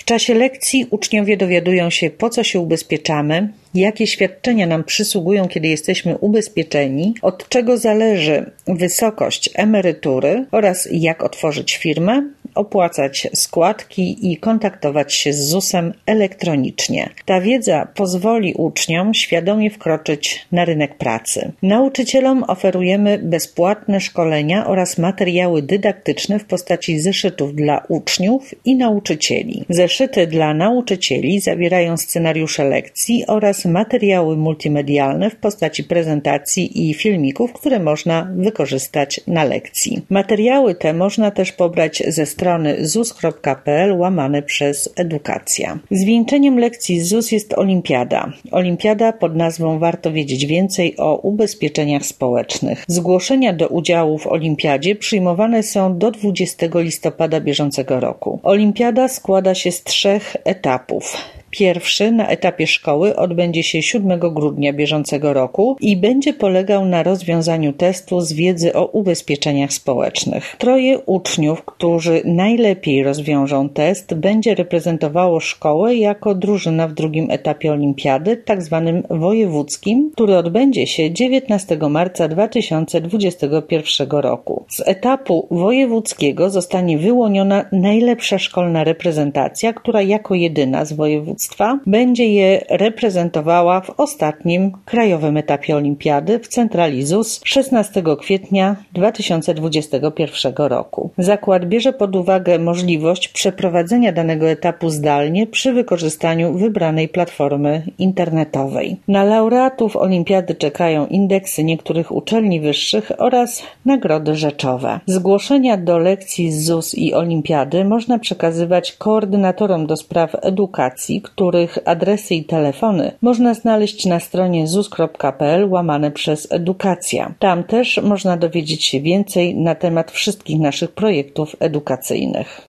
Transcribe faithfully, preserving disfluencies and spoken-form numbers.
W czasie lekcji uczniowie dowiadują się, po co się ubezpieczamy, jakie świadczenia nam przysługują, kiedy jesteśmy ubezpieczeni, od czego zależy wysokość emerytury oraz jak otworzyć firmę, opłacać składki i kontaktować się z zusem elektronicznie. Ta wiedza pozwoli uczniom świadomie wkroczyć na rynek pracy. Nauczycielom oferujemy bezpłatne szkolenia oraz materiały dydaktyczne w postaci zeszytów dla uczniów i nauczycieli. Zeszyty dla nauczycieli zawierają scenariusze lekcji oraz materiały multimedialne w postaci prezentacji i filmików, które można wykorzystać na lekcji. Materiały te można też pobrać ze strony zus kropka pe el łamane przez edukacja. Zwieńczeniem lekcji Z U S jest olimpiada. Olimpiada pod nazwą Warto wiedzieć więcej o ubezpieczeniach społecznych. Zgłoszenia do udziału w olimpiadzie przyjmowane są do dwudziestego listopada bieżącego roku. Olimpiada składa się z trzech etapów. Pierwszy na etapie szkoły odbędzie się siódmego grudnia bieżącego roku i będzie polegał na rozwiązaniu testu z wiedzy o ubezpieczeniach społecznych. Troje uczniów, którzy najlepiej rozwiążą test, będzie reprezentowało szkołę jako drużyna w drugim etapie olimpiady, tak zwanym wojewódzkim, który odbędzie się dziewiętnastego marca dwa tysiące dwudziestego pierwszego roku. Z etapu wojewódzkiego zostanie wyłoniona najlepsza szkolna reprezentacja, która jako jedyna z województwa będzie je reprezentowała w ostatnim krajowym etapie olimpiady w centrali Z U S szesnastego kwietnia dwa tysiące dwudziestego pierwszego roku. Zakład bierze pod uwagę możliwość przeprowadzenia danego etapu zdalnie przy wykorzystaniu wybranej platformy internetowej. Na laureatów olimpiady czekają indeksy niektórych uczelni wyższych oraz nagrody rzeczowe. Zgłoszenia do lekcji z Z U S i olimpiady można przekazywać koordynatorom do spraw edukacji, których adresy i telefony można znaleźć na stronie zus kropka pe el łamane przez edukacja. Tam też można dowiedzieć się więcej na temat wszystkich naszych projektów edukacyjnych.